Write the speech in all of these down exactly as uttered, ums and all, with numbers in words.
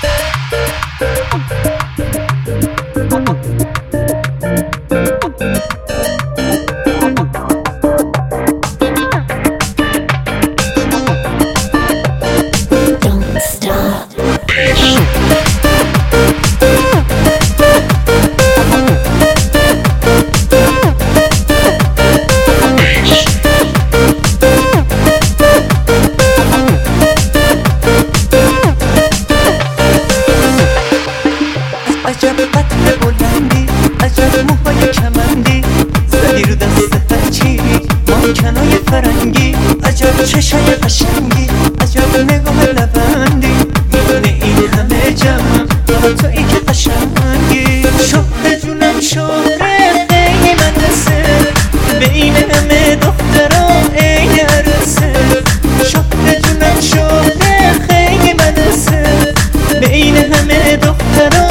عجب قطر بلندی، عجب موهای کمندی، زدی رو دست هرچی مانکنای فرنگی. عجب چشای قشنگی، عجب نگاه لبندی، میونه این همه جمع با تویی که قشنگی. شوق جونم شوره خیلی مدرسه، بین همه دخترا عین عروسه. شوق جونم شوره خیلی مدرسه، بین همه دخترا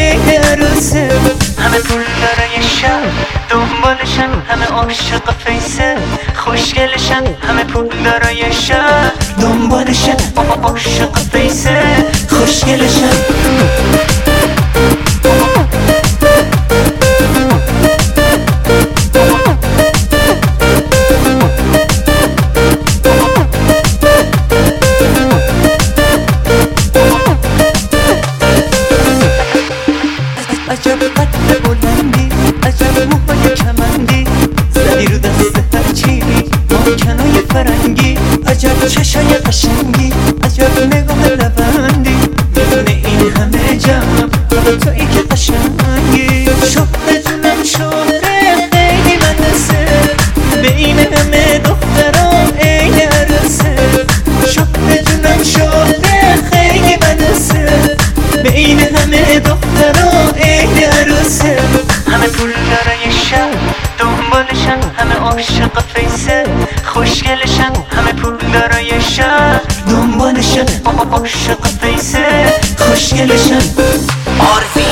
همه پول دارای شب دنبالشن، همه عاشق فیسه خوشگلشن. همه پول دارای شب دنبالشن، عاشق فیسه خوشگلشن. عجب قطر بلندی، عجب موهای کمندی، زدی رو دست هرچی مانکنای فرنگی. عجب چشای قشنگی، عجب نگاه لبندی، میونه این همه جمع با تویی که قشنگی. شوق جونم شوره خیلی مدرسه، بین همه دخترا عین عروسه. شوق جونم شوره خیلی مدرسه، بین همه دخترا همه پول دارای شب دنبالشن، همه عاشق فیسه خوشگلشن. همه پول دارای شب دنبالشن، عاشق فیسه خوشگلشن. عارفی